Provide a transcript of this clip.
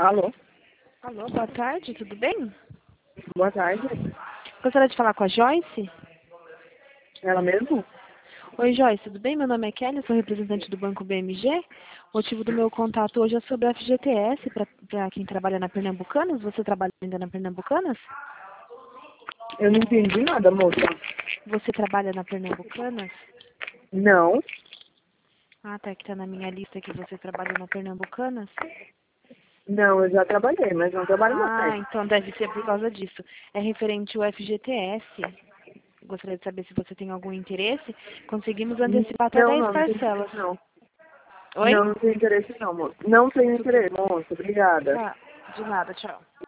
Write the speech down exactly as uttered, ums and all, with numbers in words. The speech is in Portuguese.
Alô? Alô, boa tarde, tudo bem? Boa tarde. Gostaria de falar com a Joyce? Ela mesmo? Oi, Joyce, tudo bem? Meu nome é Kelly, sou representante do Banco B M G. O motivo do meu contato hoje é sobre a F G T S, para quem trabalha na Pernambucanas. Você trabalha ainda na Pernambucanas? Eu não entendi nada, moça. Você trabalha na Pernambucanas? Não. Ah, tá, que tá na minha lista que você trabalha na Pernambucanas. Não, eu já trabalhei, mas não trabalho Ah, mais. então deve ser por causa disso. É referente ao F G T S. Gostaria de saber se você tem algum interesse. Conseguimos antecipar até Não, dez não, não tenho parcelas. interesse não. Oi? Não, não tenho interesse não, moça. Não tenho Tudo. interesse, moça. Obrigada. Tá, de nada, tchau.